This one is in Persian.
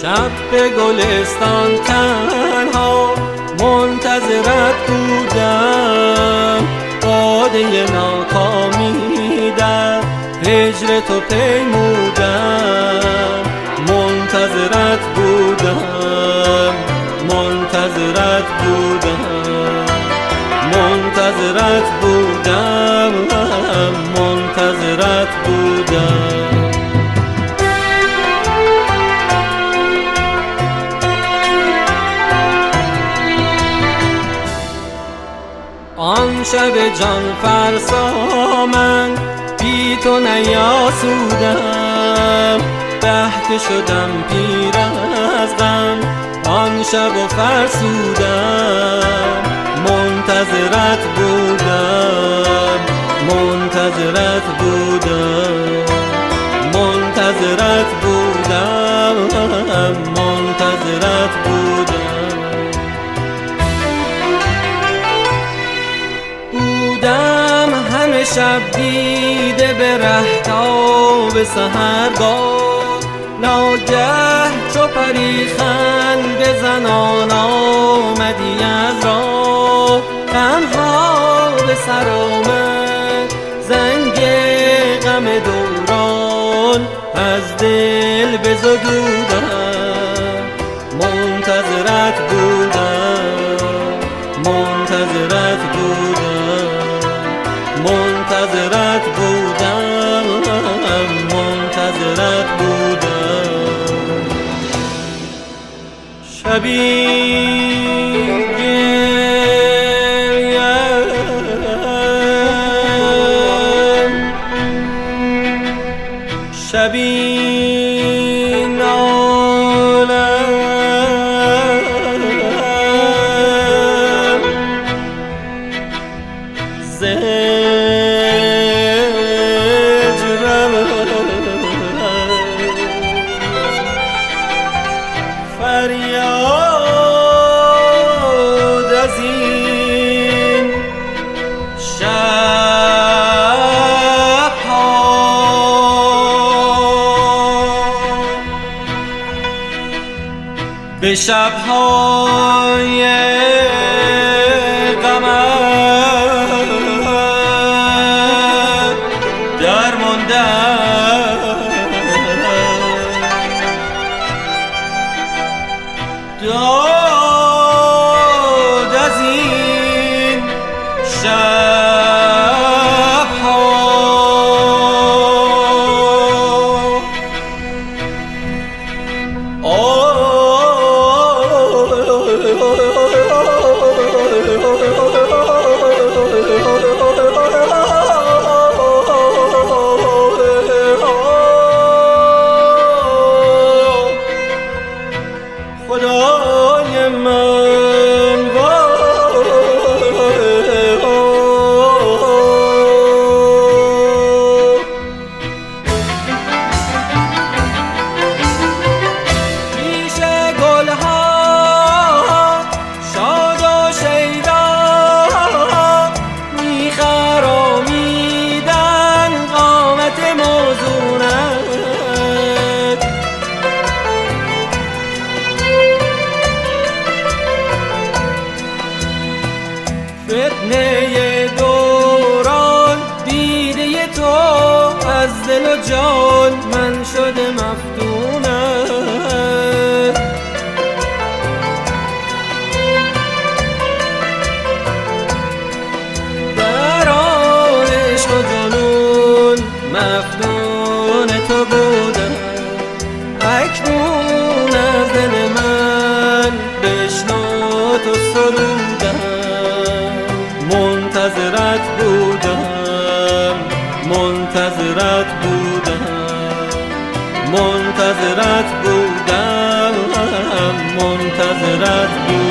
شب به گلستان تنها منتظرت بودم، باده ناکامی در هجر تو پیمودم. منتظرت بودم، منتظرت بودم، منتظرت بودم، منتظرت بودم. آن شب جان فرسا من بی تو نیاسودم، که شدم پیر از غم آن شب و فرسودم. منتظرت بودم، منتظرت بودم، منتظرت بودم، منتظرت بودم. بودم همه شب دیده به ره تا به سحرگاه، ناگه چو پری خنده زنان آمدی از راه. غمها به سر آمد، زنگ غم دوران از دل بزدودم. منتظرت بودم، منتظرت بودم، منتظرت بودم، منتظرت بودم. شبی گریم، شبی نالم، زجرم فریاد از این شب‌ها. به شب‌های غمت درماندم، داد از این شب‌ها. خدای من پیش گلها شاد و شیدا میخرامیدن قامت موزونت. فتنه دوران دیده تو از دل و جان من شده مفتونت. در آن عشق و جنون مفتون تو بودم، اکنون از دل من بشنو تو سرودم. منتظرت بودم، منتظرت بودم، منتظرت بودم، منتظرت بودم.